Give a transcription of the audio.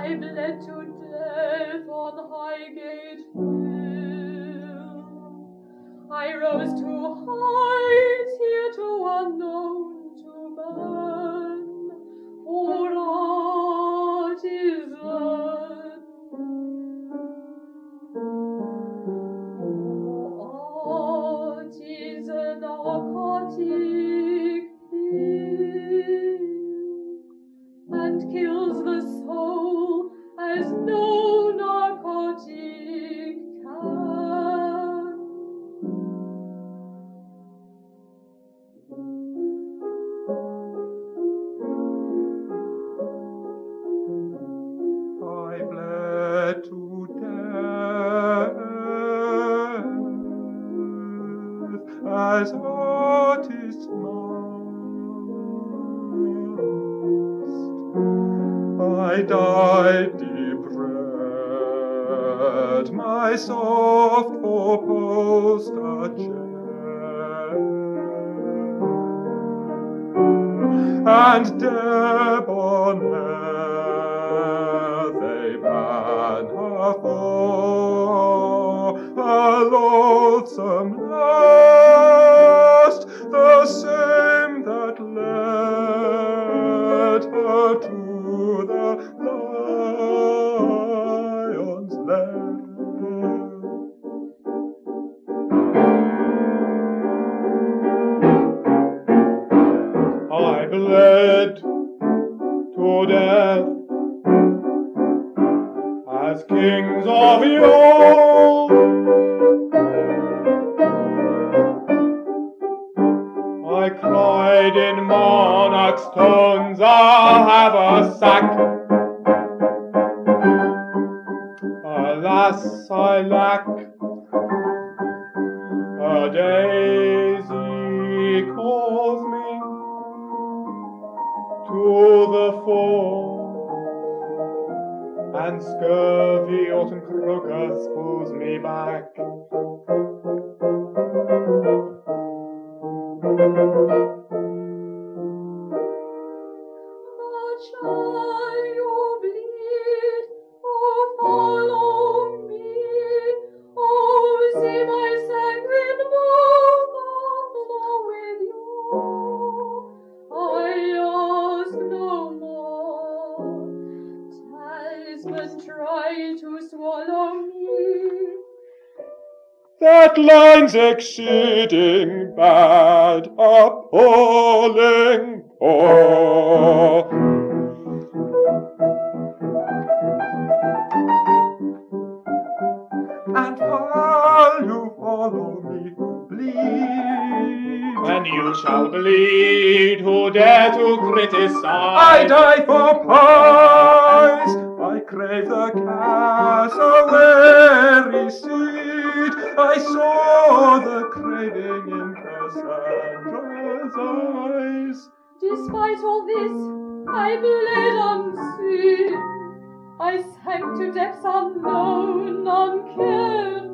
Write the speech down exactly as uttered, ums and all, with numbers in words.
I bled to death on Highgate Hill. I rose to heights hitherto unknown to man. For art is earth. Art is a narcotic thing, and kills the soul as no narcotic can. I bled to death as artists must. I died depressed, my soft four-post a chair, and debonair they ban her for a loathsome lust, the same that led her to the lion's lair. I bled to death as kings of yore. I cried in monarch's tones, I'll have a sack. Alas, I lack a daisy calls me to the fore, and scurvy autumn crocus pulls me back. Much shall you bleed, oh follow me, oh see my sanguine mouth flow with you. I ask no more, talisman try to swallow me. That line's exceeding bad, appalling poor. And while you follow me who bleed, And you shall bleed who dare to criticize. I die for pies, I crave the cassowary seed. I saw the craving in Cassandra's eyes. Despite all this, I bled unseen. I sank to depths unknown, uncared